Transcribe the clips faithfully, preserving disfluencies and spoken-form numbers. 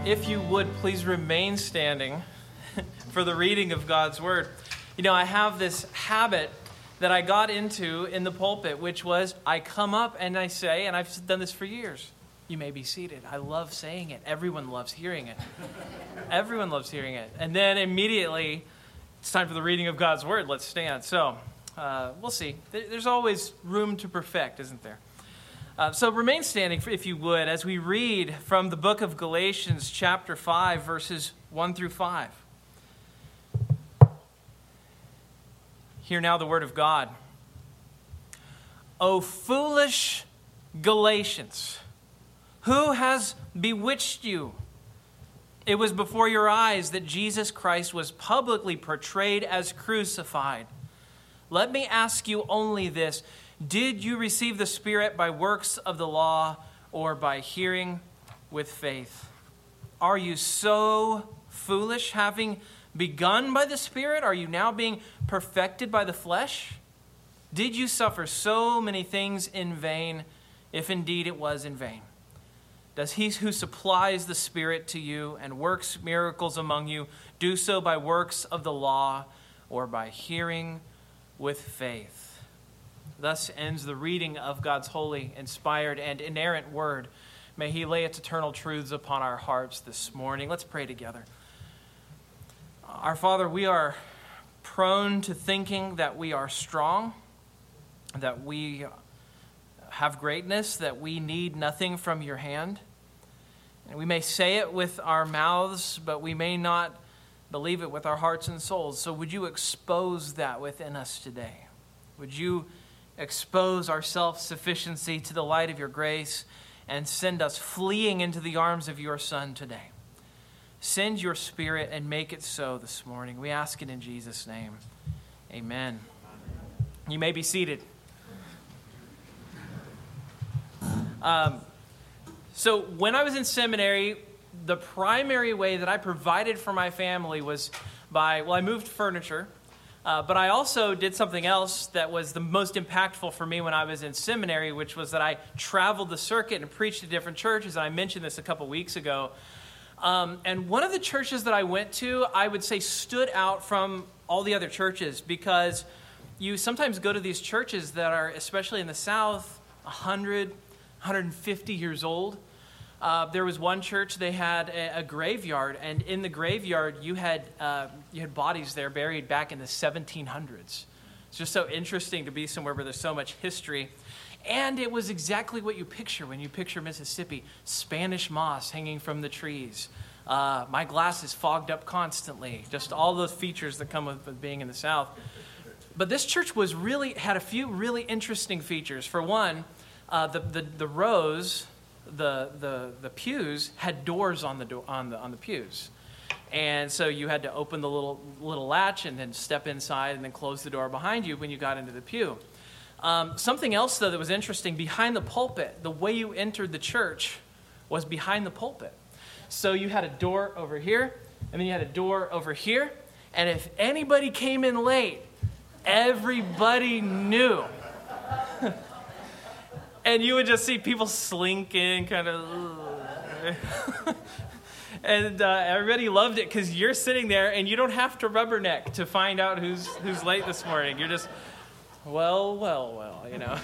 if you would, please remain standing for the reading of God's Word. You know, I have this habit that I got into in the pulpit, which was I come up and I say, and I've done this for years, you may be seated. I love saying it. Everyone loves hearing it. Everyone loves hearing it. And then immediately, it's time for the reading of God's Word. Let's stand. So, uh, we'll see. There's always room to perfect, isn't there? Uh, so remain standing, if you would, as we read from the book of Galatians, chapter five, verses one through five. Hear now the word of God. O foolish Galatians, who has bewitched you? It was before your eyes that Jesus Christ was publicly portrayed as crucified. Let me ask you only this. Did you receive the Spirit by works of the law or by hearing with faith? Are you so foolish, having begun by the Spirit? Are you now being perfected by the flesh? Did you suffer so many things in vain, if indeed it was in vain? Does he who supplies the Spirit to you and works miracles among you do so by works of the law or by hearing with faith? Thus ends the reading of God's holy, inspired, and inerrant word. May he lay its eternal truths upon our hearts this morning. Let's pray together. Our Father, we are prone to thinking that we are strong, that we have greatness, that we need nothing from your hand. And we may say it with our mouths, but we may not believe it with our hearts and souls. So would you expose that within us today? Would you expose our self-sufficiency to the light of your grace and send us fleeing into the arms of your Son today? Send your Spirit and make it so this morning. We ask it in Jesus' name. Amen. You may be seated. Um, so when I was in seminary, the primary way that I provided for my family was by, well, I moved furniture. Uh, but I also did something else that was the most impactful for me when I was in seminary, which was that I traveled the circuit and preached to different churches. And I mentioned this a couple weeks ago. Um, and one of the churches that I went to, I would say, stood out from all the other churches because you sometimes go to these churches that are, especially in the South, one hundred, one hundred fifty years old. Uh, there was one church, they had a, a graveyard, and in the graveyard you had uh, you had bodies there buried back in the seventeen hundreds. It's just so interesting to be somewhere where there's so much history. And it was exactly what you picture when you picture Mississippi. Spanish moss hanging from the trees. Uh, my glass is fogged up constantly. Just all those features that come with, with being in the South. But this church was really had a few really interesting features. For one, uh, the, the, the rows... The, the the pews had doors on the do- on the on the pews, and so you had to open the little little latch and then step inside and then close the door behind you when you got into the pew. Um, something else though that was interesting, behind the pulpit, the way you entered the church was behind the pulpit. So you had a door over here, and then you had a door over here, and if anybody came in late, everybody knew. And you would just see people slinking, kind of, and uh, everybody loved it because you're sitting there and you don't have to rubberneck to find out who's who's late this morning. You're just, well, well, well, you know.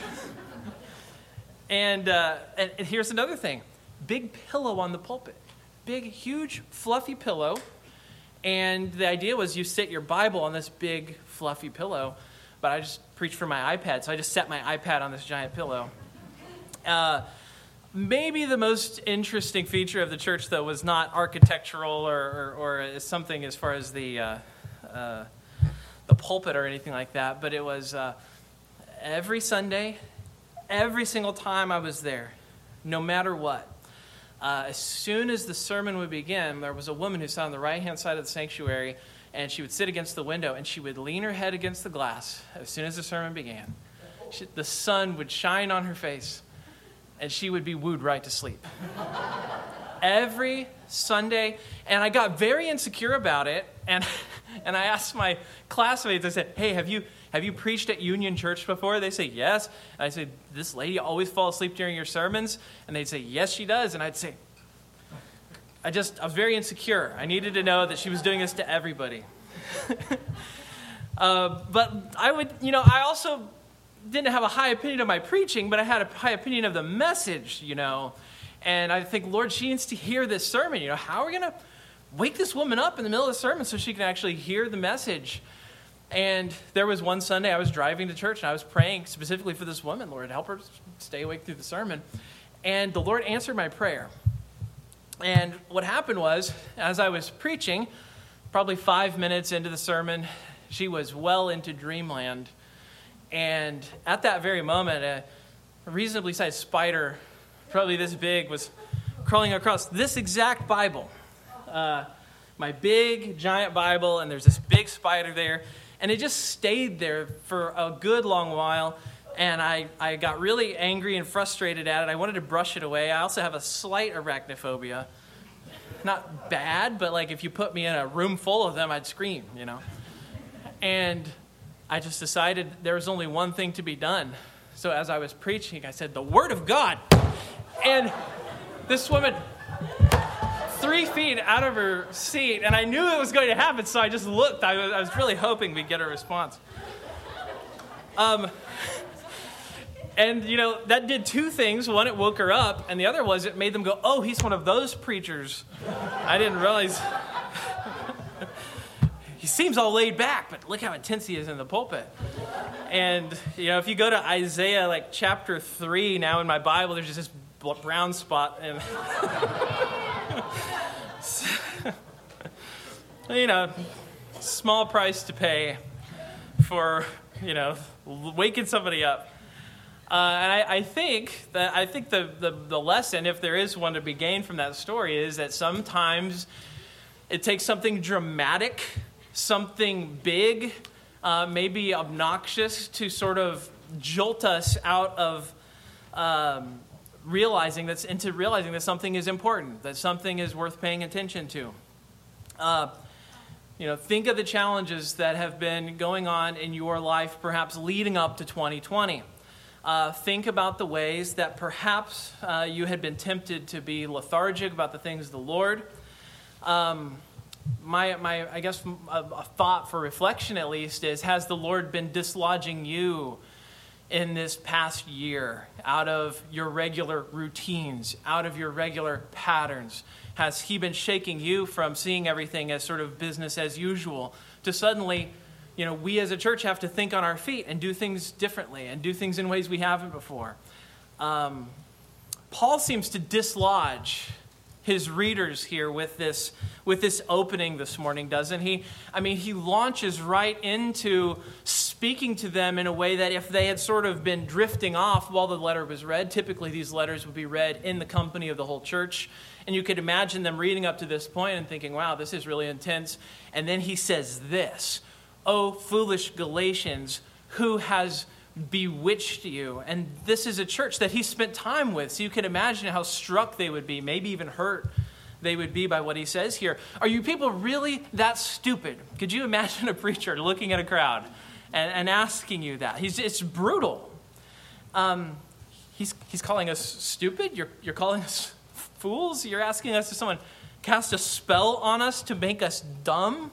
and, uh, and and here's another thing: big pillow on the pulpit, big, huge, fluffy pillow. And the idea was you sit your Bible on this big, fluffy pillow. But I just preached from my iPad, so I just set my iPad on this giant pillow. Uh, maybe the most interesting feature of the church, though, was not architectural or, or, or something as far as the uh, uh, the pulpit or anything like that, but it was uh, every Sunday, every single time I was there, no matter what, uh, as soon as the sermon would begin, there was a woman who sat on the right-hand side of the sanctuary, and she would sit against the window, and she would lean her head against the glass as soon as the sermon began. She, the sun would shine on her face, and she would be wooed right to sleep. Every Sunday. And I got very insecure about it. And and I asked my classmates, I said, hey, have you have you preached at Union Church before? They say, yes. And I said, this lady always falls asleep during your sermons? And they'd say, yes, she does. And I'd say, I just, I was very insecure. I needed to know that she was doing this to everybody. uh, but I would, you know, I also didn't have a high opinion of my preaching, but I had a high opinion of the message, you know. And I think, Lord, she needs to hear this sermon. You know, how are we going to wake this woman up in the middle of the sermon so she can actually hear the message? And there was one Sunday I was driving to church, and I was praying specifically for this woman. Lord, help her stay awake through the sermon. And the Lord answered my prayer. And what happened was, as I was preaching, probably five minutes into the sermon, she was well into dreamland. And at that very moment, a reasonably sized spider, probably this big, was crawling across this exact Bible. Uh, my big, giant Bible, and there's this big spider there. And it just stayed there for a good long while. And I, I got really angry and frustrated at it. I wanted to brush it away. I also have a slight arachnophobia. Not bad, but like if you put me in a room full of them, I'd scream, you know. And I just decided there was only one thing to be done. So as I was preaching, I said, the Word of God. And this woman, three feet out of her seat, and I knew it was going to happen, so I just looked. I was, I was really hoping we'd get a response. Um... And, you know, that did two things. One, it woke her up. And the other was it made them go, oh, he's one of those preachers. I didn't realize. He seems all laid back, but look how intense he is in the pulpit. And, you know, if you go to Isaiah, like, chapter three now in my Bible, there's just this brown spot. And, you know, small price to pay for, you know, waking somebody up. Uh, and I, I think that I think the, the, the lesson, if there is one to be gained from that story, is that sometimes it takes something dramatic, something big, uh, maybe obnoxious, to sort of jolt us out of um, realizing that into realizing that something is important, that something is worth paying attention to. Uh, you know, think of the challenges that have been going on in your life, perhaps leading up to twenty twenty. Uh, think about the ways that perhaps uh, you had been tempted to be lethargic about the things of the Lord. Um, my, my, I guess a, a thought for reflection at least is, has the Lord been dislodging you in this past year out of your regular routines, out of your regular patterns? Has He been shaking you from seeing everything as sort of business as usual to suddenly, you know, we as a church have to think on our feet and do things differently and do things in ways we haven't before? Um, Paul seems to dislodge his readers here with this with this opening this morning, doesn't he? I mean, he launches right into speaking to them in a way that if they had sort of been drifting off while the letter was read, typically these letters would be read in the company of the whole church. And you could imagine them reading up to this point and thinking, wow, this is really intense. And then he says this, "O foolish Galatians, who has bewitched you?" And this is a church that he spent time with, so you can imagine how struck they would be, maybe even hurt they would be by what he says here. Are you people really that stupid? Could you imagine a preacher looking at a crowd and, and asking you that? He's, it's brutal. Um, he's, he's calling us stupid? You're, you're calling us fools? You're asking us to someone cast a spell on us to make us dumb?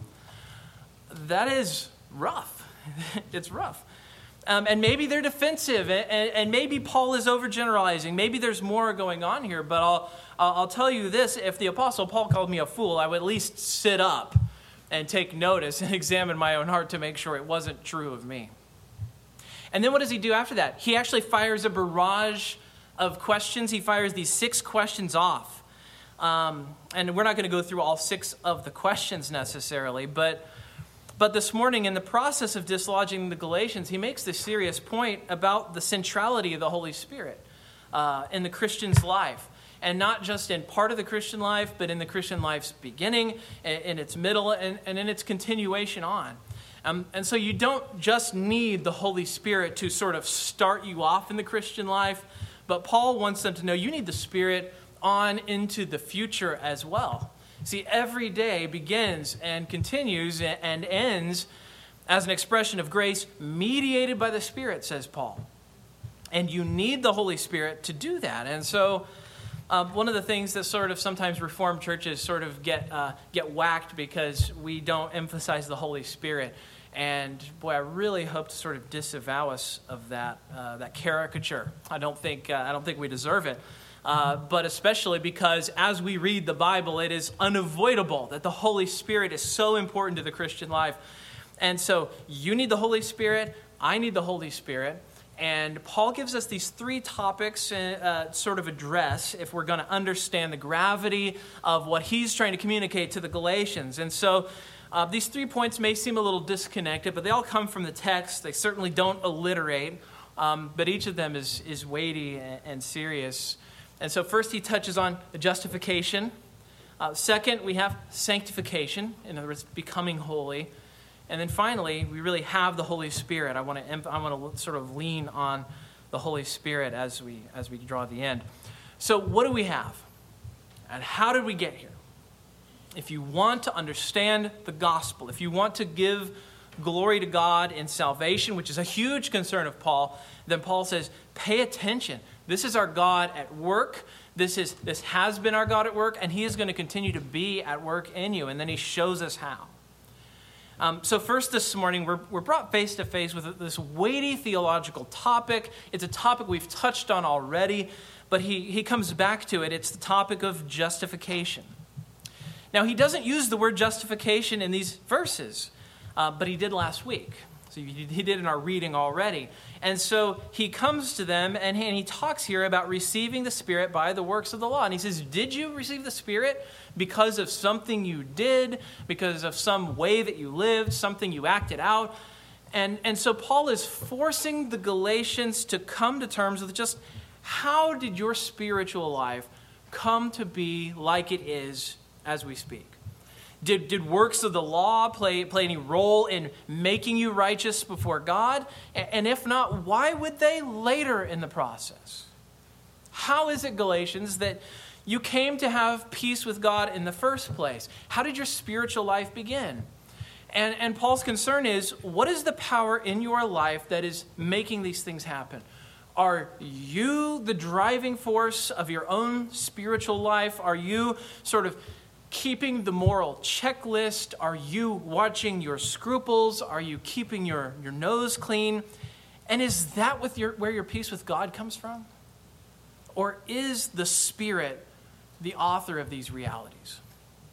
That is rough. It's rough. Um, and maybe they're defensive, and, and maybe Paul is overgeneralizing. Maybe there's more going on here, but I'll, I'll tell you this. If the Apostle Paul called me a fool, I would at least sit up and take notice and examine my own heart to make sure it wasn't true of me. And then what does he do after that? He actually fires a barrage of questions. He fires these six questions off. Um, and we're not going to go through all six of the questions necessarily, but... But this morning, in the process of dislodging the Galatians, he makes this serious point about the centrality of the Holy Spirit uh, in the Christian's life. And not just in part of the Christian life, but in the Christian life's beginning, in its middle, and, and in its continuation on. Um, and so you don't just need the Holy Spirit to sort of start you off in the Christian life, but Paul wants them to know you need the Spirit on into the future as well. See, every day begins and continues and ends as an expression of grace mediated by the Spirit, says Paul. And you need the Holy Spirit to do that. And so Um, one of the things that sort of sometimes Reformed churches sort of get uh, get whacked because we don't emphasize the Holy Spirit. And boy, I really hope to sort of disavow us of that uh, that caricature. I don't think uh, I don't think we deserve it. Uh, but especially because as we read the Bible, it is unavoidable that the Holy Spirit is so important to the Christian life. And so you need the Holy Spirit, I need the Holy Spirit. And Paul gives us these three topics uh, sort of address if we're going to understand the gravity of what he's trying to communicate to the Galatians. And so uh, these three points may seem a little disconnected, but they all come from the text. They certainly don't alliterate, um, but each of them is, is weighty and, and serious. And so first he touches on justification. Uh, second, we have sanctification, in other words, becoming holy. And then finally, we really have the Holy Spirit. I want to I want to sort of lean on the Holy Spirit as we as we draw the end. So what do we have? And how did we get here? If you want to understand the gospel, if you want to give glory to God in salvation, which is a huge concern of Paul, then Paul says, pay attention. This is our God at work. This is this has been our God at work, and he is going to continue to be at work in you. And then he shows us how. Um, so first this morning, we're, we're brought face to face with this weighty theological topic. It's a topic we've touched on already, but he, he comes back to it. It's the topic of justification. Now, he doesn't use the word justification in these verses, uh, but he did last week. So he, he did in our reading already. And so he comes to them, and he, and he talks here about receiving the Spirit by the works of the law. And he says, did you receive the Spirit because of something you did, because of some way that you lived, something you acted out? And, and so Paul is forcing the Galatians to come to terms with just how did your spiritual life come to be like it is as we speak? Did, did works of the law play, play any role in making you righteous before God? And if not, why would they later in the process? How is it, Galatians, that you came to have peace with God in the first place? How did your spiritual life begin? And, and Paul's concern is, what is the power in your life that is making these things happen? Are you the driving force of your own spiritual life? Are you sort of keeping the moral checklist? Are you watching your scruples? Are you keeping your, your nose clean? And is that with your, where your peace with God comes from? Or is the Spirit the author of these realities?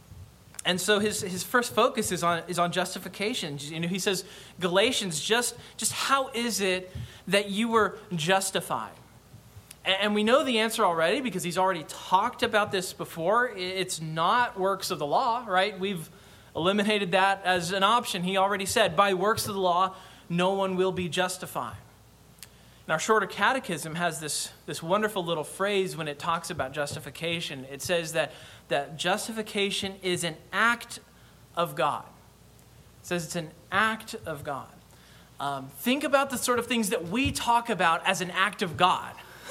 And so his, his first focus is on, is on justification. You know, he says, Galatians, just, just how is it that you were justified? And we know the answer already because he's already talked about this before. It's not works of the law, right? We've eliminated that as an option. He already said, by works of the law, no one will be justified. And our shorter catechism has this, this wonderful little phrase when it talks about justification. It says that, that justification is an act of God. It says it's an act of God. Um, think about the sort of things that we talk about as an act of God.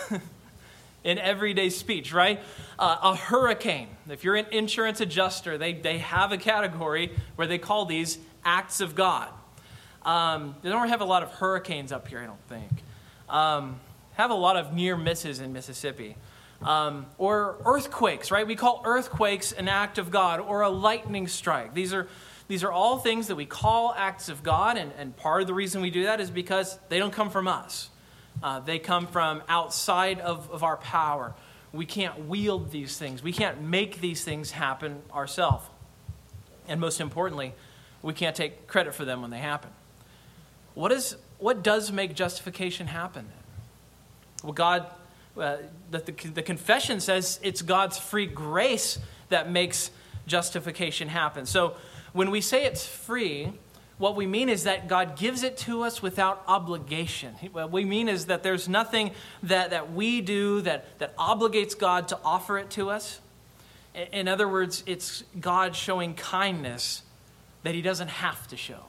In everyday speech, right? Uh, a hurricane. If you're an insurance adjuster, they, they have a category where they call these acts of God. Um, they don't have a lot of hurricanes up here, I don't think. Um, have a lot of near misses in Mississippi. Um, or earthquakes, right? We call earthquakes an act of God, or a lightning strike. These are these are all things that we call acts of God, and, and part of the reason we do that is because they don't come from us. Uh, they come from outside of, of our power. We can't wield these things. We can't make these things happen ourselves. And most importantly, we can't take credit for them when they happen. What is what does make justification happen then? Well, God, uh, the, the, the confession says it's God's free grace that makes justification happen. So when we say it's free, what we mean is that God gives it to us without obligation. What we mean is that there's nothing that, that we do that, that obligates God to offer it to us. In other words, it's God showing kindness that he doesn't have to show.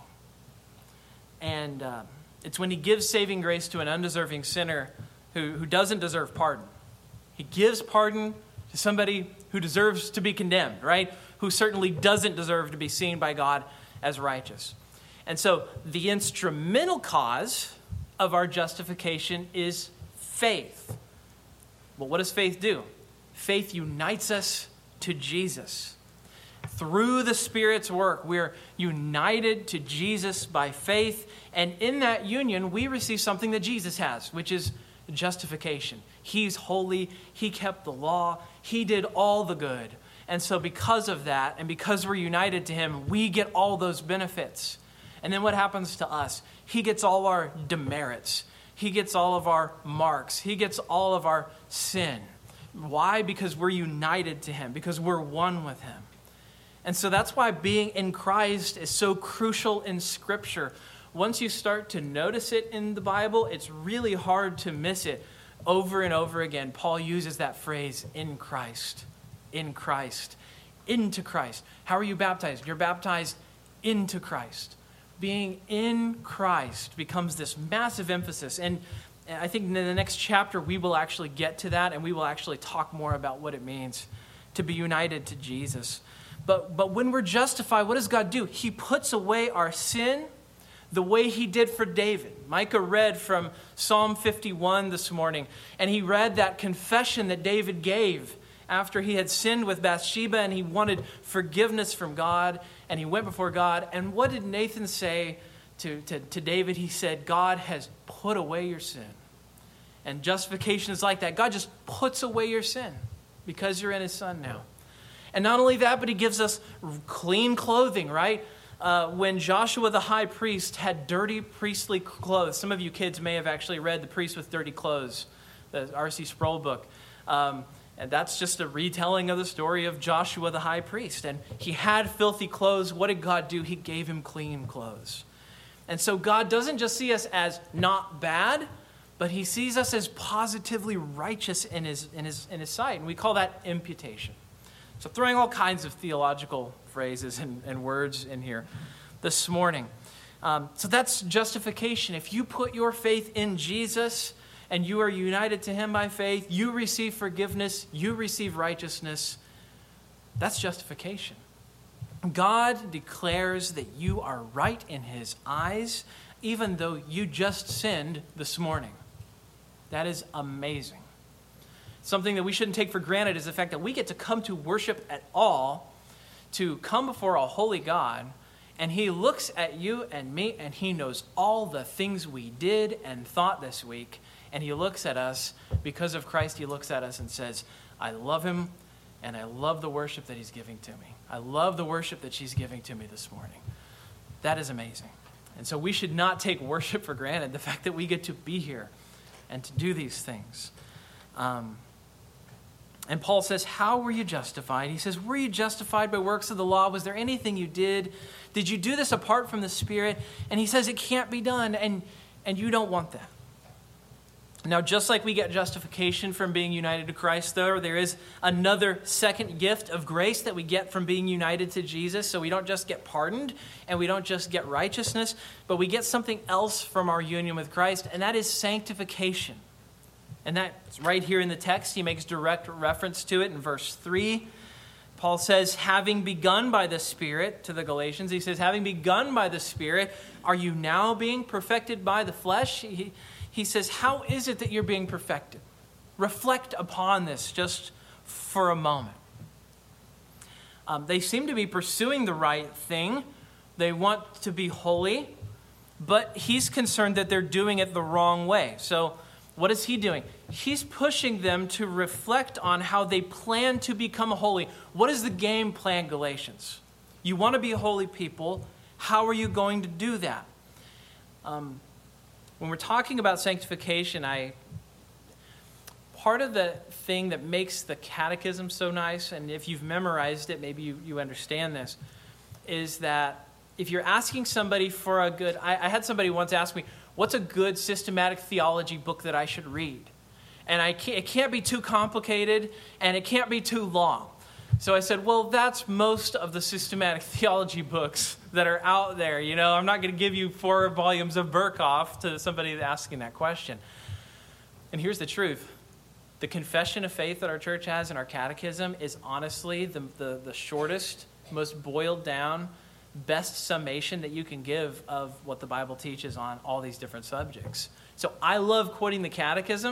And uh, it's when he gives saving grace to an undeserving sinner who, who doesn't deserve pardon. He gives pardon to somebody who deserves to be condemned, right? Who certainly doesn't deserve to be seen by God as righteous. And so the instrumental cause of our justification is faith. Well, what does faith do? faith unites us to Jesus. Through the Spirit's work, we're united to Jesus by faith. And in that union, we receive something that Jesus has, which is justification. He's holy. He kept the law. He did all the good. And so because of that, and because we're united to him, we get all those benefits. And then what happens to us? He gets all our demerits. He gets all of our marks. He gets all of our sin. Why? Because we're united to him, because we're one with him. And so that's why being in Christ is so crucial in Scripture. Once you start to notice it in the Bible, it's really hard to miss it. Over and over again, Paul uses that phrase, in Christ, in Christ, into Christ. How are you baptized? You're baptized into Christ. Being in Christ becomes this massive emphasis. And I think in the next chapter, we will actually get to that, and we will actually talk more about what it means to be united to Jesus. But, but when we're justified, what does God do? He puts away our sin the way he did for David. Micah read from Psalm fifty-one this morning, and he read that confession that David gave after he had sinned with Bathsheba, and he wanted forgiveness from God, and he went before God. And what did Nathan say to, to, to David? He said, God has put away your sin. And justification is like that. God just puts away your sin because you're in his Son now. And not only that, but he gives us clean clothing, right? Uh, when Joshua the high priest had dirty priestly clothes, some of you kids may have actually read The Priest with Dirty Clothes, the R C Sproul book. Um, and that's just a retelling of the story of Joshua the high priest. And he had filthy clothes. What did God do? He gave him clean clothes. And so God doesn't just see us as not bad, but he sees us as positively righteous in his, in his, in his sight. And we call that imputation. So throwing all kinds of theological phrases and, and words in here this morning. Um, so that's justification. If you put your faith in Jesus and you are united to him by faith, you receive forgiveness, you receive righteousness. That's justification. God declares that you are right in his eyes, even though you just sinned this morning. That is amazing. Something that we shouldn't take for granted is the fact that we get to come to worship at all, to come before a holy God, and he looks at you and me, and he knows all the things we did and thought this week, and he looks at us, because of Christ, he looks at us and says, I love him, and I love the worship that he's giving to me. I love the worship that she's giving to me this morning. That is amazing. And so we should not take worship for granted, the fact that we get to be here and to do these things. Um, And Paul says, how were you justified? He says, were you justified by works of the law? Was there anything you did? Did you do this apart from the Spirit? And he says it can't be done, and, and you don't want that. Now, just like we get justification from being united to Christ, though, there is another second gift of grace that we get from being united to Jesus. So we don't just get pardoned, and we don't just get righteousness, but we get something else from our union with Christ, and that is sanctification. And that's right here in the text. He makes direct reference to it in verse three. Paul says, having begun by the Spirit, to the Galatians, he says, having begun by the Spirit, are you now being perfected by the flesh? He, he says, how is it that you're being perfected? Reflect upon this just for a moment. Um, they seem to be pursuing the right thing. They want to be holy, but he's concerned that they're doing it the wrong way. So what is he doing? He's pushing them to reflect on how they plan to become holy. What is the game plan, Galatians? You want to be a holy people. How are you going to do that? Um, when we're talking about sanctification, I part of the thing that makes the catechism so nice, and if you've memorized it, maybe you, you understand this, is that if you're asking somebody for a good... I, I had somebody once ask me, what's a good systematic theology book that I should read? And I can't, it can't be too complicated, and it can't be too long. So I said, well, that's most of the systematic theology books that are out there. You know, I'm not going to give you four volumes of Berkhoff to somebody asking that question. And here's the truth. The confession of faith that our church has in our catechism is honestly the, the, the shortest, most boiled down, best summation that you can give of what the Bible teaches on all these different subjects. So I love quoting the catechism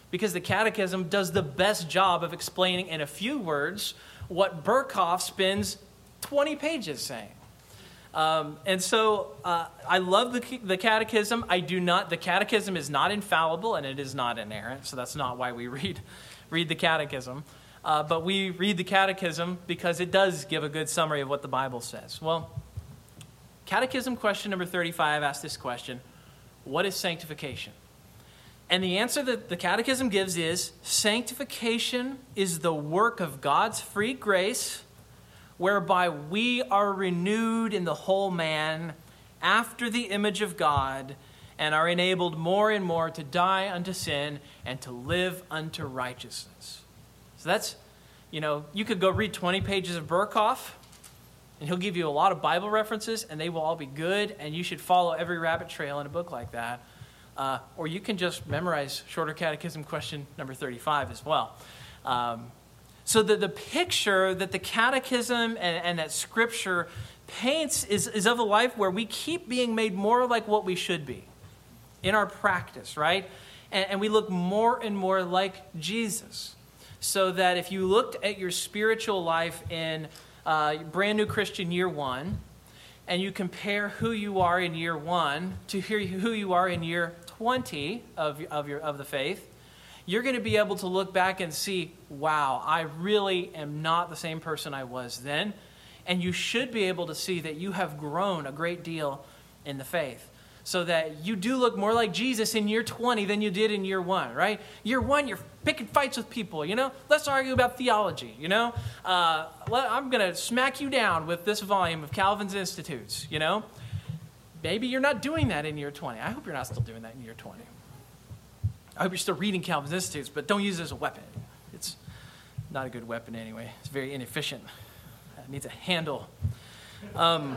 because the Catechism does the best job of explaining in a few words what Berkhoff spends twenty pages saying. Um, and so uh, I love the, the Catechism. I do not, the Catechism is not infallible and it is not inerrant, so that's not why we read, read the Catechism. Uh, but we read the Catechism because it does give a good summary of what the Bible says. Well, Catechism question number thirty-five asks this question: what is sanctification? And the answer that the Catechism gives is, sanctification is the work of God's free grace, whereby we are renewed in the whole man after the image of God, and are enabled more and more to die unto sin and to live unto righteousness. So that's, you know, you could go read twenty pages of Berkhoff, and he'll give you a lot of Bible references, and they will all be good, and you should follow every rabbit trail in a book like that. Uh, or you can just memorize Shorter Catechism question number thirty-five as well. Um, so the, the picture that the Catechism and, and that Scripture paints is, is of a life where we keep being made more like what we should be in our practice, right? And, and we look more and more like Jesus. So that if you looked at your spiritual life in uh, brand new Christian year one, and you compare who you are in year one to who you are in year twenty of, of, your, of the faith, you're going to be able to look back and see, wow, I really am not the same person I was then. And you should be able to see that you have grown a great deal in the faith, so that you do look more like Jesus in year twenty than you did in year one, right? Year one, you're picking fights with people, you know? Let's argue about theology, you know? Uh, I'm going to smack you down with this volume of Calvin's Institutes, you know? Maybe you're not doing that in year twenty. I hope you're not still doing that in year twenty. I hope you're still reading Calvin's Institutes, but don't use it as a weapon. It's not a good weapon anyway. It's very inefficient. It needs a handle. Um...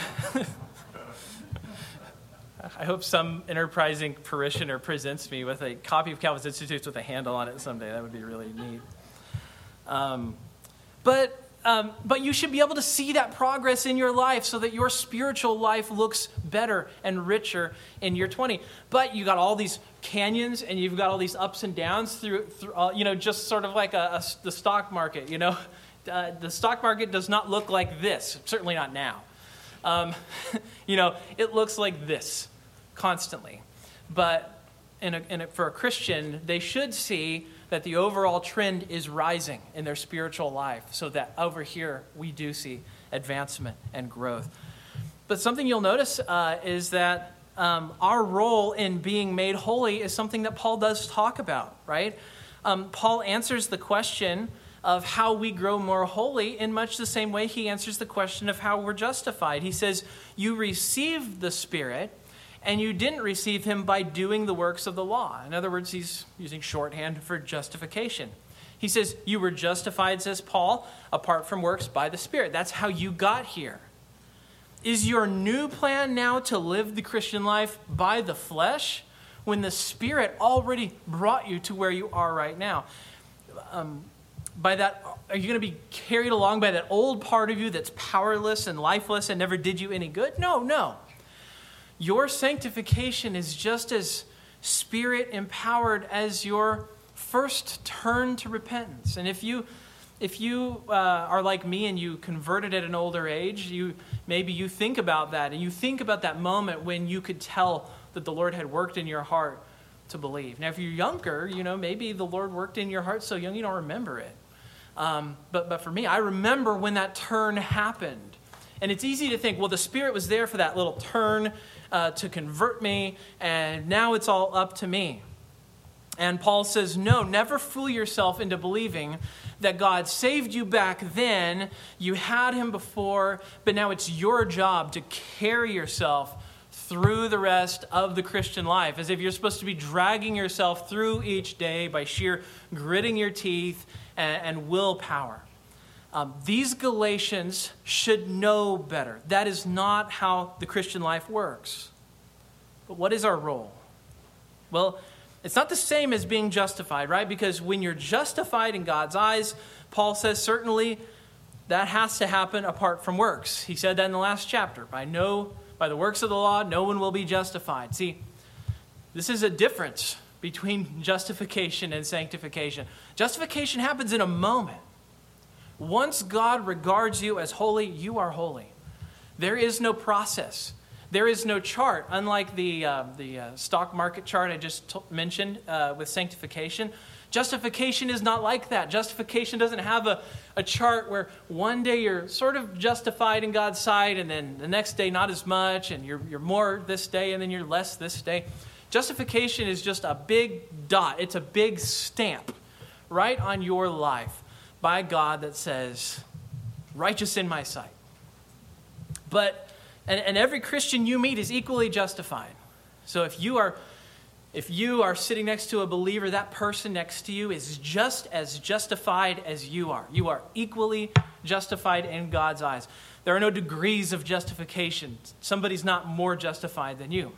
I hope some enterprising parishioner presents me with a copy of Calvin's Institutes with a handle on it someday. That would be really neat. Um, but um, but you should be able to see that progress in your life so that your spiritual life looks better and richer in year twenty. But you got all these canyons and you've got all these ups and downs through, through uh, you know, just sort of like a, a, the stock market, you know. Uh, the stock market does not look like this, certainly not now. Um, you know, it looks like this constantly. But in a, in a, for a Christian, they should see that the overall trend is rising in their spiritual life, so that over here we do see advancement and growth. But something you'll notice uh, is that um, our role in being made holy is something that Paul does talk about, right? Um, Paul answers the question of how we grow more holy in much the same way he answers the question of how we're justified. He says, you received the Spirit, and you didn't receive him by doing the works of the law. In other words, he's using shorthand for justification. He says, you were justified, says Paul, apart from works by the Spirit. That's how you got here. Is your new plan now to live the Christian life by the flesh when the Spirit already brought you to where you are right now? Um, by that, are you going to be carried along by that old part of you that's powerless and lifeless and never did you any good? No, no. Your sanctification is just as Spirit-empowered as your first turn to repentance. And if you if you uh, are like me and you converted at an older age, you maybe you think about that, and you think about that moment when you could tell that the Lord had worked in your heart to believe. Now, if you're younger, you know, maybe the Lord worked in your heart so young you don't remember it. Um, but, but for me, I remember when that turn happened. And it's easy to think, well, the Spirit was there for that little turn uh, to convert me, and now it's all up to me. And Paul says, no, never fool yourself into believing that God saved you back then, you had him before, but now it's your job to carry yourself through the rest of the Christian life, as if you're supposed to be dragging yourself through each day by sheer gritting your teeth and, and willpower. Um, these Galatians should know better. That is not how the Christian life works. But what is our role? Well, it's not the same as being justified, right? Because when you're justified in God's eyes, Paul says certainly that has to happen apart from works. He said that in the last chapter. By no, by the works of the law, no one will be justified. See, this is a difference between justification and sanctification. Justification happens in a moment. Once God regards you as holy, you are holy. There is no process. There is no chart. Unlike the, uh, the uh, stock market chart I just t- mentioned uh, with sanctification, justification is not like that. Justification doesn't have a, a chart where one day you're sort of justified in God's sight, and then the next day not as much, and you're, you're more this day, and then you're less this day. Justification is just a big dot. It's a big stamp right on your life by God that says, righteous in my sight. But, and, and every Christian you meet is equally justified. So if you are If you are sitting next to a believer, that person next to you is just as justified as you are. You are equally justified in God's eyes. There are no degrees of justification. Somebody's not more justified than you.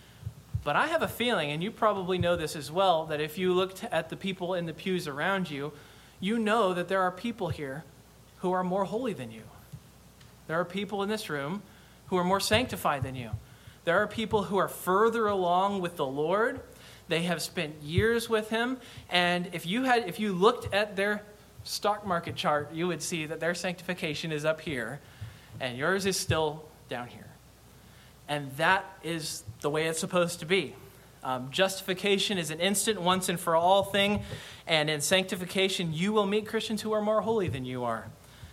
But I have a feeling, and you probably know this as well, that if you looked at the people in the pews around you, you know that there are people here who are more holy than you. There are people in this room who are more sanctified than you. There are people who are further along with the Lord. They have spent years with him. And if you had, if you looked at their stock market chart, you would see that their sanctification is up here and yours is still down here. And that is the way it's supposed to be. Um, justification is an instant, once and for all thing. And in sanctification, you will meet Christians who are more holy than you are.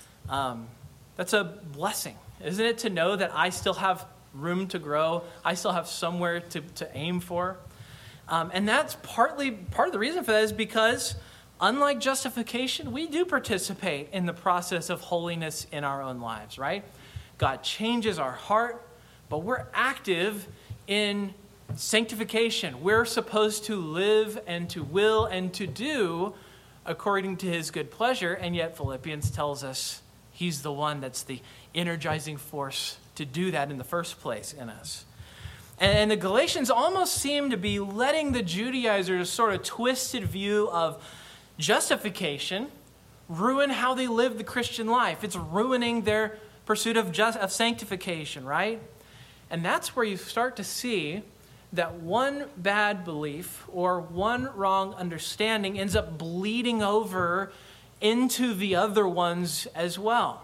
Um, that's a blessing, isn't it, to know that I still have room to grow. I still have somewhere to, to aim for. Um, and that's partly, part of the reason for that is because, unlike justification, we do participate in the process of holiness in our own lives, right? God changes our heart, but we're active in sanctification. We're supposed to live and to will and to do according to his good pleasure, and yet Philippians tells us he's the one that's the energizing force to do that in the first place in us. And the Galatians almost seem to be letting the Judaizers' sort of twisted view of justification ruin how they live the Christian life. It's ruining their pursuit of just, of sanctification, right? And that's where you start to see that one bad belief or one wrong understanding ends up bleeding over into the other ones as well.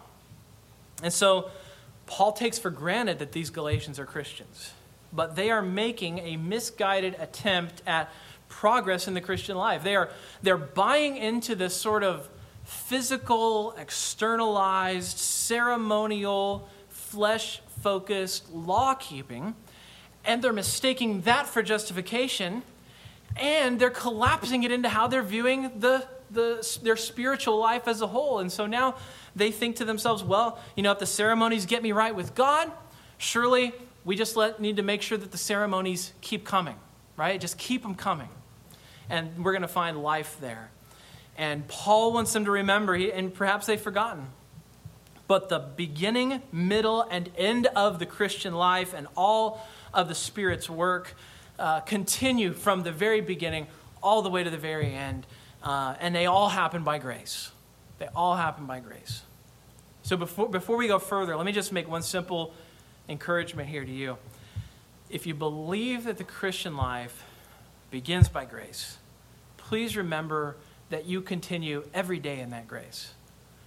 And so Paul takes for granted that these Galatians are Christians, but they are making a misguided attempt at progress in the Christian life. They are they're buying into this sort of physical, externalized, ceremonial, flesh-focused law-keeping, and they're mistaking that for justification, and they're collapsing it into how they're viewing the, the their spiritual life as a whole. And so now they think to themselves, well, you know, if the ceremonies get me right with God, surely we just let, need to make sure that the ceremonies keep coming, right? Just keep them coming. And we're going to find life there. And Paul wants them to remember, and perhaps they've forgotten, but the beginning, middle, and end of the Christian life and all of the Spirit's work uh, continue from the very beginning all the way to the very end. Uh, and they all happen by grace. They all happen by grace. So before before we go further, let me just make one simple encouragement here to you. If you believe that the Christian life begins by grace, please remember that you continue every day in that grace.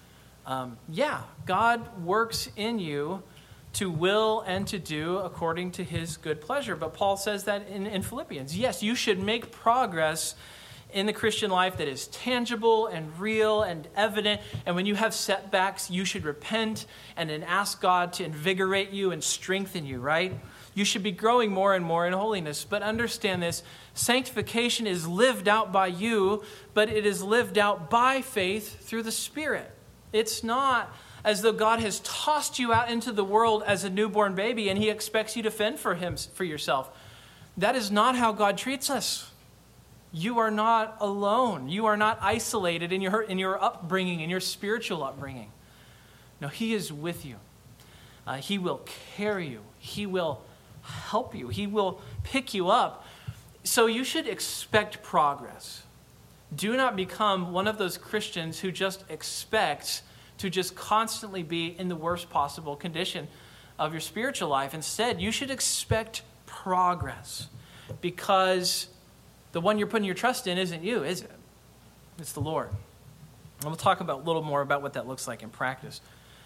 Um, yeah, God works in you to will and to do according to his good pleasure. But Paul says that in, in Philippians. Yes, you should make progress in the Christian life that is tangible and real and evident. And when you have setbacks, you should repent and then ask God to invigorate you and strengthen you, right? You should be growing more and more in holiness. But understand this, sanctification is lived out by you, but it is lived out by faith through the Spirit. It's not as though God has tossed you out into the world as a newborn baby and he expects you to fend for him, for yourself. That is not how God treats us. You are not alone. You are not isolated in your, in your upbringing, in your spiritual upbringing. No, he is with you. Uh, he will carry you. He will help you. He will pick you up. So you should expect progress. Do not become one of those Christians who just expects to just constantly be in the worst possible condition of your spiritual life. Instead, you should expect progress because the one you're putting your trust in isn't you, is it? It's the Lord. And we'll talk about a little more about what that looks like in practice.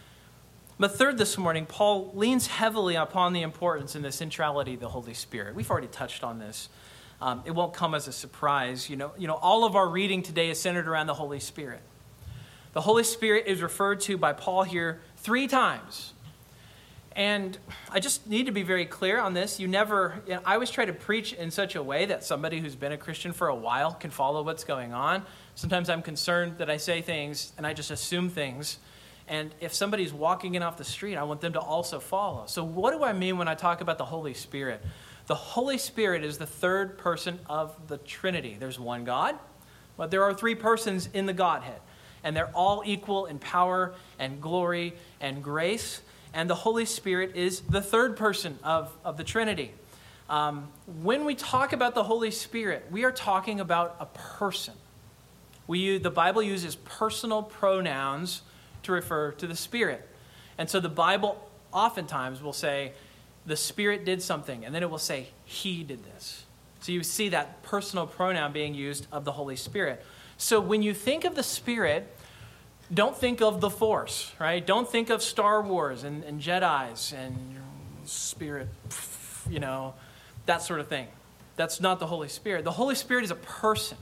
But third, this morning, Paul leans heavily upon the importance in the centrality of the Holy Spirit. We've already touched on this. Um, it won't come as a surprise. You know, you know, all of our reading today is centered around the Holy Spirit. The Holy Spirit is referred to by Paul here three times. And I just need to be very clear on this. You never, you know, I always try to preach in such a way that somebody who's been a Christian for a while can follow what's going on. Sometimes I'm concerned that I say things and I just assume things. And if somebody's walking in off the street, I want them to also follow. So what do I mean when I talk about the Holy Spirit? The Holy Spirit is the third person of the Trinity. There's one God, but there are three persons in the Godhead. And they're all equal in power and glory and grace. And the Holy Spirit is the third person of, of the Trinity. Um, when we talk about the Holy Spirit, we are talking about a person. We use, the Bible uses personal pronouns to refer to the Spirit. And so the Bible oftentimes will say, the Spirit did something, and then it will say, He did this. So you see that personal pronoun being used of the Holy Spirit. So when you think of the Spirit, don't think of the Force, right? Don't think of Star Wars and, and Jedis and Spirit, you know, that sort of thing. That's not the Holy Spirit. The Holy Spirit is a person.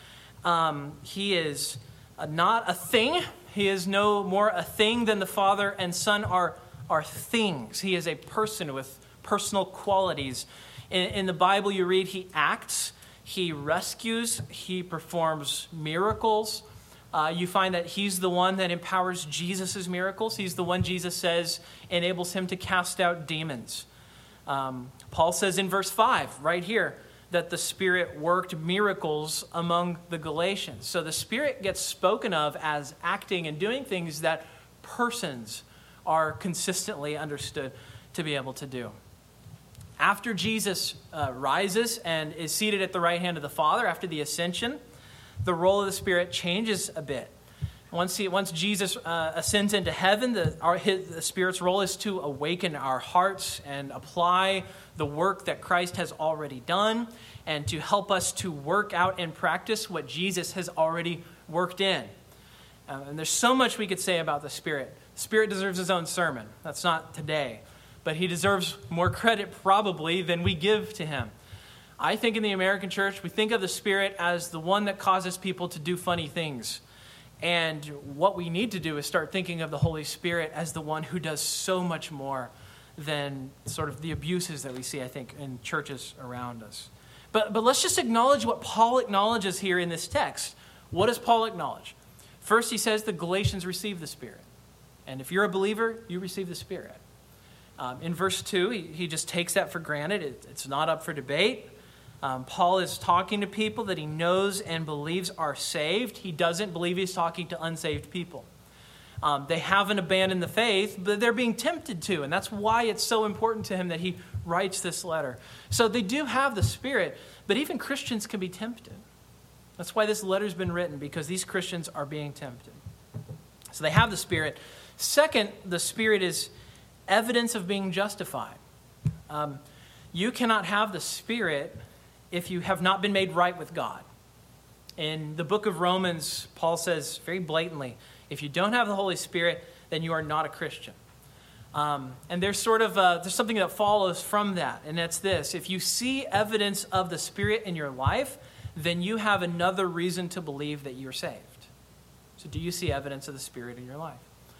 Um, he is a, not a thing. He is no more a thing than the Father and Son are, are things. He is a person with personal qualities. In, in the Bible you read, he acts, he rescues, he performs miracles. Uh, you find that he's the one that empowers Jesus' miracles. He's the one Jesus says enables him to cast out demons. Um, Paul says in verse five, right here, that the Spirit worked miracles among the Galatians. So the Spirit gets spoken of as acting and doing things that persons are consistently understood to be able to do. After Jesus uh, rises and is seated at the right hand of the Father after the ascension, the role of the Spirit changes a bit. Once, he, once Jesus uh, ascends into heaven, the, our, his, the Spirit's role is to awaken our hearts and apply the work that Christ has already done and to help us to work out and practice what Jesus has already worked in. Uh, and there's so much we could say about the Spirit. The Spirit deserves his own sermon. That's not today. But he deserves more credit probably than we give to him. I think in the American church, we think of the Spirit as the one that causes people to do funny things. And what we need to do is start thinking of the Holy Spirit as the one who does so much more than sort of the abuses that we see, I think, in churches around us. But, but let's just acknowledge what Paul acknowledges here in this text. What does Paul acknowledge? First, he says the Galatians receive the Spirit. And if you're a believer, you receive the Spirit. Um, in verse two, he, he just takes that for granted. It, it's not up for debate. Um, Paul is talking to people that he knows and believes are saved. He doesn't believe he's talking to unsaved people. Um, they haven't abandoned the faith, but they're being tempted to. And that's why it's so important to him that he writes this letter. So they do have the Spirit, but even Christians can be tempted. That's why this letter's been written, because these Christians are being tempted. So they have the Spirit. Second, the Spirit is evidence of being justified. Um, you cannot have the Spirit if you have not been made right with God. In the book of Romans, Paul says very blatantly, if you don't have the Holy Spirit, then you are not a Christian. Um, and there's sort of a, there's something that follows from that, and that's this. If you see evidence of the Spirit in your life, then you have another reason to believe that you're saved. So do you see evidence of the Spirit in your life?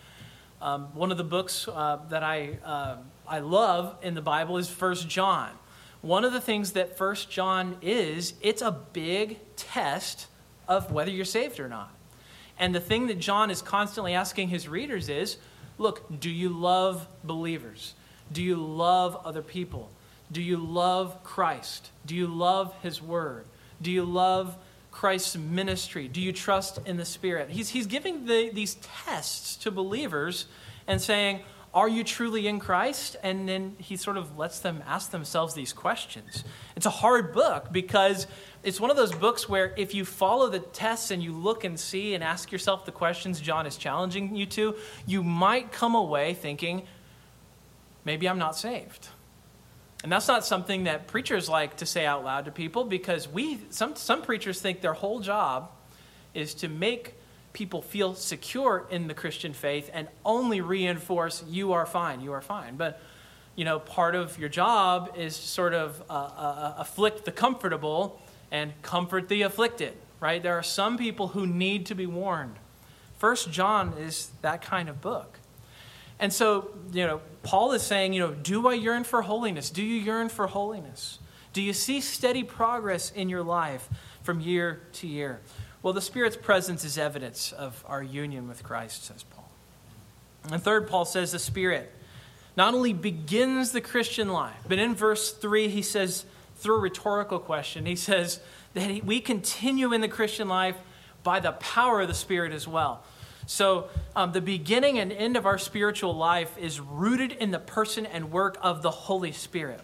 Um, one of the books uh, that I uh, I love in the Bible is First John. One of the things that First John is, it's a big test of whether you're saved or not. And the thing that John is constantly asking his readers is, look, do you love believers? Do you love other people? Do you love Christ? Do you love his word? Do you love Christ's ministry? Do you trust in the Spirit? He's, he's giving the, these tests to believers and saying, are you truly in Christ? And then he sort of lets them ask themselves these questions. It's a hard book because it's one of those books where if you follow the tests and you look and see and ask yourself the questions John is challenging you to, you might come away thinking, maybe I'm not saved. And that's not something that preachers like to say out loud to people, because we some some preachers think their whole job is to make people feel secure in the Christian faith and only reinforce, you are fine, you are fine. But, you know, part of your job is sort of uh, uh, afflict the comfortable and comfort the afflicted, right? There are some people who need to be warned. First John is that kind of book. And so, you know, Paul is saying, you know, do I yearn for holiness? Do you yearn for holiness? Do you see steady progress in your life from year to year? Well, the Spirit's presence is evidence of our union with Christ, says Paul. And third, Paul says the Spirit not only begins the Christian life, but in verse three, he says, through a rhetorical question, he says that we continue in the Christian life by the power of the Spirit as well. So um, the beginning and end of our spiritual life is rooted in the person and work of the Holy Spirit.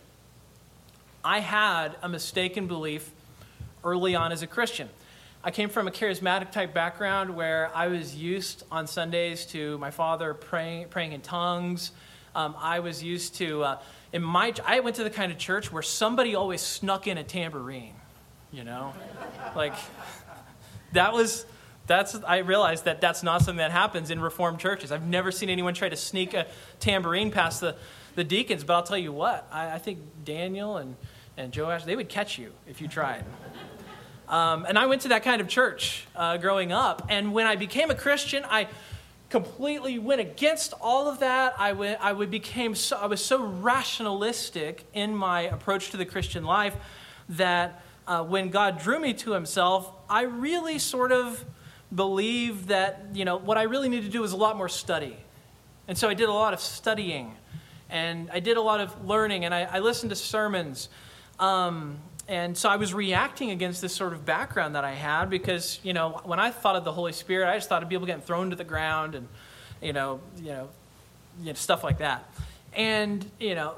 I had a mistaken belief early on as a Christian. I came from a charismatic type background where I was used on Sundays to my father praying, praying in tongues. Um, I was used to, uh, in my, I went to the kind of church where somebody always snuck in a tambourine, you know? Like, that was... That's, I realized that that's not something that happens in Reformed churches. I've never seen anyone try to sneak a tambourine past the, the deacons, but I'll tell you what, I, I think Daniel and, and Joash, they would catch you if you tried. Um, and I went to that kind of church uh, growing up, and when I became a Christian, I completely went against all of that. I went, I would became so, I was so rationalistic in my approach to the Christian life that uh, when God drew me to himself, I really sort of believe that, you know, what I really need to do is a lot more study. And so I did a lot of studying, and I did a lot of learning, and I, I listened to sermons. Um, and so I was reacting against this sort of background that I had because, you know, when I thought of the Holy Spirit, I just thought of people getting thrown to the ground and, you know, you know, you know stuff like that. And, you know,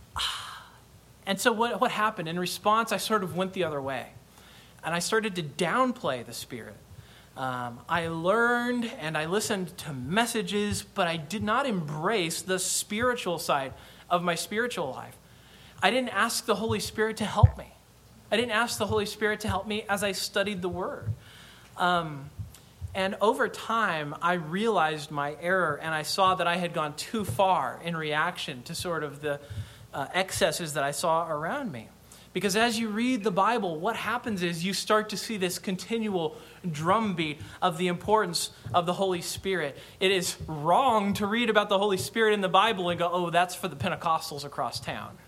and so what, what happened? In response, I sort of went the other way. And I started to downplay the Spirit. Um, I learned and I listened to messages, but I did not embrace the spiritual side of my spiritual life. I didn't ask the Holy Spirit to help me. I didn't ask the Holy Spirit to help me as I studied the Word. Um, and over time, I realized my error, and I saw that I had gone too far in reaction to sort of the uh, excesses that I saw around me. Because as you read the Bible, what happens is you start to see this continual drumbeat of the importance of the Holy Spirit. It is wrong to read about the Holy Spirit in the Bible and go, oh, that's for the Pentecostals across town.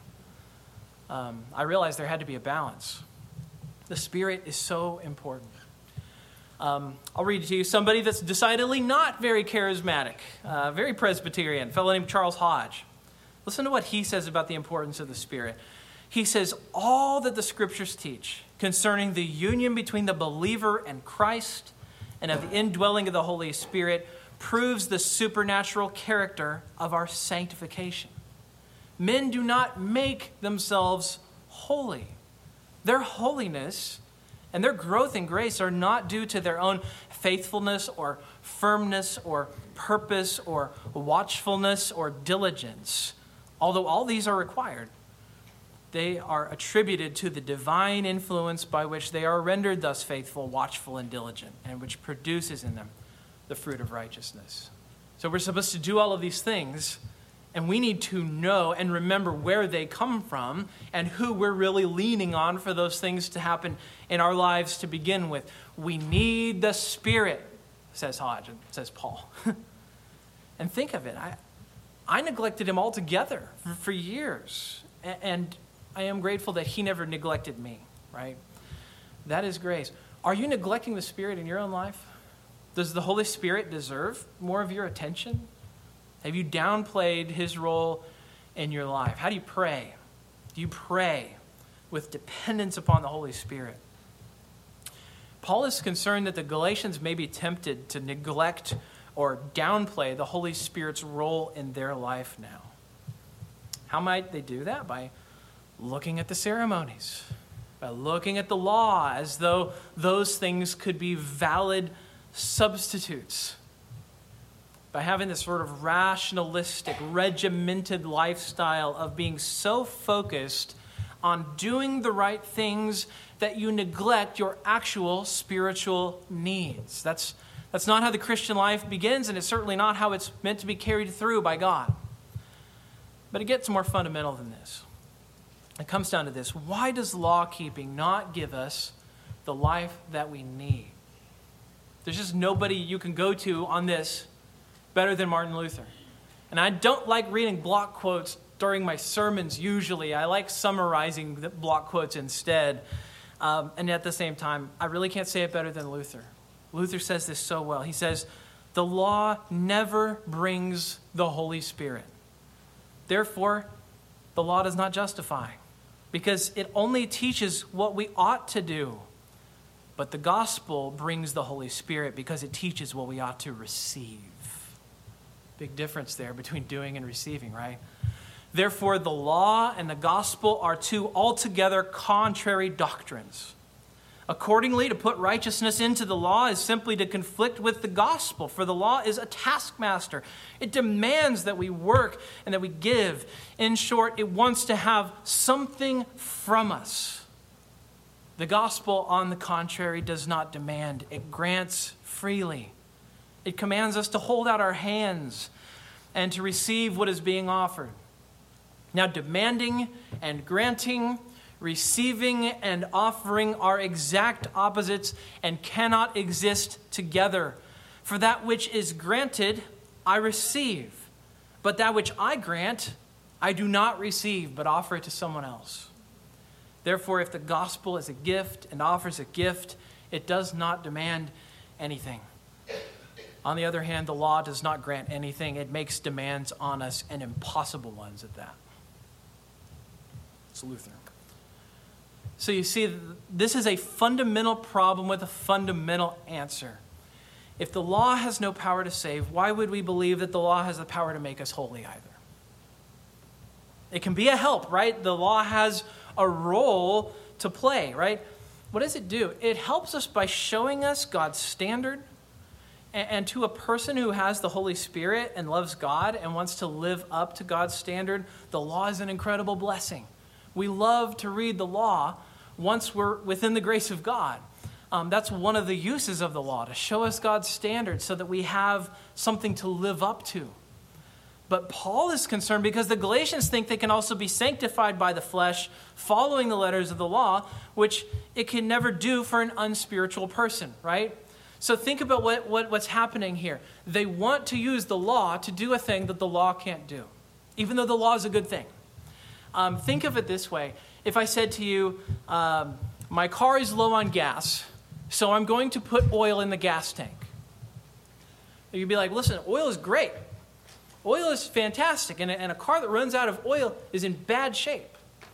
Um, I realized there had to be a balance. The Spirit is so important. Um, I'll read to you somebody that's decidedly not very charismatic, uh, very Presbyterian, a fellow named Charles Hodge. Listen to what he says about the importance of the Spirit. He says, all that the Scriptures teach concerning the union between the believer and Christ and of the indwelling of the Holy Spirit proves the supernatural character of our sanctification. Men do not make themselves holy. Their holiness and their growth in grace are not due to their own faithfulness or firmness or purpose or watchfulness or diligence, although all these are required. They are attributed to the divine influence by which they are rendered thus faithful, watchful, and diligent, and which produces in them the fruit of righteousness. So we're supposed to do all of these things, and we need to know and remember where they come from and who we're really leaning on for those things to happen in our lives to begin with. We need the Spirit, says Hodge, and says Paul. And think of it. I, I neglected him altogether for, for years, and, and I am grateful that he never neglected me, right? That is grace. Are you neglecting the Spirit in your own life? Does the Holy Spirit deserve more of your attention? Have you downplayed his role in your life? How do you pray? Do you pray with dependence upon the Holy Spirit? Paul is concerned that the Galatians may be tempted to neglect or downplay the Holy Spirit's role in their life now. How might they do that? By looking at the ceremonies, by looking at the law as though those things could be valid substitutes. by having this sort of rationalistic, regimented lifestyle of being so focused on doing the right things that you neglect your actual spiritual needs. That's, that's not how the Christian life begins, and it's certainly not how it's meant to be carried through by God. But it gets more fundamental than this. It comes down to this. Why does law-keeping not give us the life that we need? There's just nobody you can go to on this better than Martin Luther. And I don't like reading block quotes during my sermons usually. I like summarizing the block quotes instead. Um, and at the same time, I really can't say it better than Luther. Luther says this so well. He says, the law never brings the Holy Spirit. Therefore, the law does not justify, because it only teaches what we ought to do. But the gospel brings the Holy Spirit because it teaches what we ought to receive. Big difference there between doing and receiving, right? Therefore, the law and the gospel are two altogether contrary doctrines. Accordingly, to put righteousness into the law is simply to conflict with the gospel, for the law is a taskmaster. It demands that we work and that we give. In short, it wants to have something from us. The gospel, on the contrary, does not demand. It grants freely. It commands us to hold out our hands and to receive what is being offered. Now, demanding and granting, receiving and offering are exact opposites and cannot exist together. For that which is granted, I receive. But that which I grant, I do not receive, but offer it to someone else. Therefore, if the gospel is a gift and offers a gift, it does not demand anything. On the other hand, the law does not grant anything. It makes demands on us, and impossible ones at that. It's Luther. So you see, this is a fundamental problem with a fundamental answer. If the law has no power to save, why would we believe that the law has the power to make us holy either? It can be a help, right? The law has a role to play, right? What does it do? It helps us by showing us God's standard. And to a person who has the Holy Spirit and loves God and wants to live up to God's standard, the law is an incredible blessing. We love to read the law once we're within the grace of God. Um, that's one of the uses of the law, to show us God's standard so that we have something to live up to. But Paul is concerned because the Galatians think they can also be sanctified by the flesh, following the letters of the law, which it can never do for an unspiritual person, right? So think about what, what, what's happening here. They want to use the law to do a thing that the law can't do, even though the law is a good thing. Um, think of it this way. If I said to you, um, my car is low on gas, so I'm going to put oil in the gas tank. You'd be like, listen, oil is great. Oil is fantastic, and a, and a car that runs out of oil is in bad shape.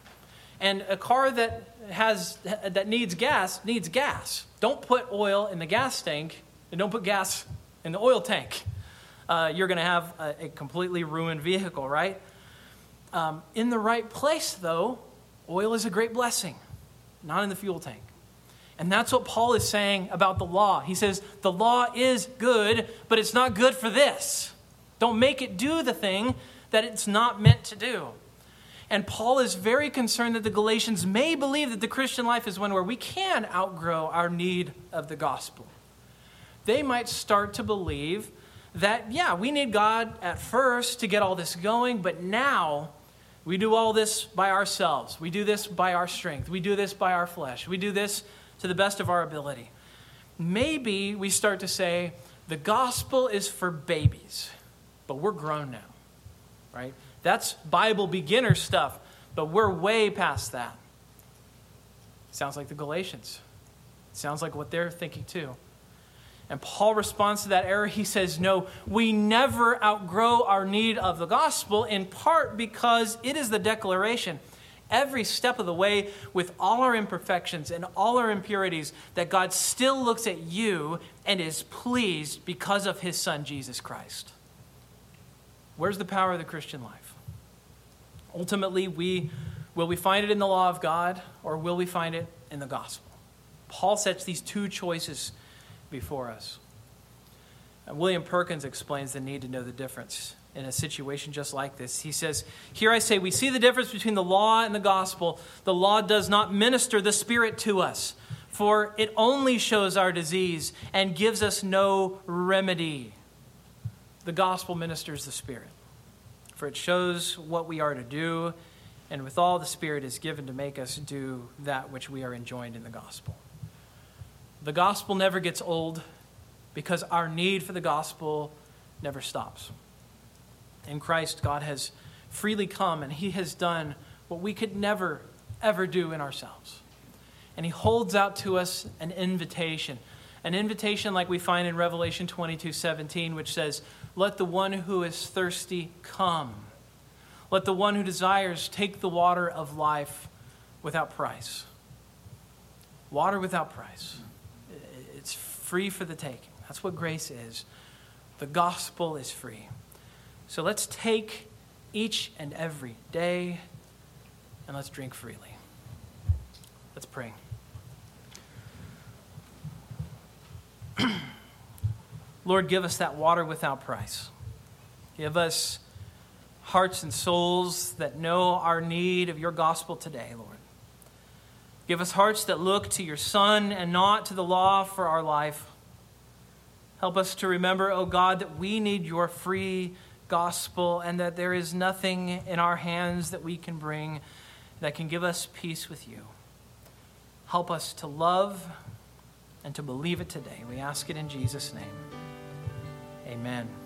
And a car that has that needs gas needs gas. Don't put oil in the gas tank, and don't put gas in the oil tank. Uh, you're going to have a, a completely ruined vehicle, right? Um, in the right place, though, oil is a great blessing, not in the fuel tank. And that's what Paul is saying about the law. He says, the law is good, but it's not good for this. Don't make it do the thing that it's not meant to do. And Paul is very concerned that the Galatians may believe that the Christian life is one where we can outgrow our need of the gospel. They might start to believe that, yeah, we need God at first to get all this going, but now we do all this by ourselves. We do this by our strength. We do this by our flesh. We do this to the best of our ability. Maybe we start to say, the gospel is for babies, but we're grown now, right? That's Bible beginner stuff, but we're way past that. Sounds like the Galatians. Sounds like what they're thinking too. And Paul responds to that error. He says, no, we never outgrow our need of the gospel, in part because it is the declaration every step of the way, with all our imperfections and all our impurities, that God still looks at you and is pleased because of his Son, Jesus Christ. Where's the power of the Christian life? Ultimately, we will we find it in the law of God, or will we find it in the gospel? Paul sets these two choices before us. Uh, William Perkins explains the need to know the difference in a situation just like this. He says, "Here I say, we see the difference between the law and the gospel. The law does not minister the Spirit to us, for it only shows our disease and gives us no remedy. The gospel ministers the Spirit, for it shows what we are to do, and withal the Spirit is given to make us do that which we are enjoined in the gospel." The gospel never gets old because our need for the gospel never stops. In Christ, God has freely come, and he has done what we could never, ever do in ourselves. And he holds out to us an invitation, an invitation like we find in Revelation twenty-two seventeen, which says, "Let the one who is thirsty come. Let the one who desires take the water of life without price." Water without price. It's free for the taking. That's what grace is. The gospel is free. So let's take each and every day and let's drink freely. Let's pray. Lord, give us that water without price. Give us hearts and souls that know our need of your gospel today, Lord. Give us hearts that look to your Son and not to the law for our life. Help us to remember, O God, that we need your free gospel and that there is nothing in our hands that we can bring that can give us peace with you. Help us to love and to believe it today. We ask it in Jesus' name. Amen.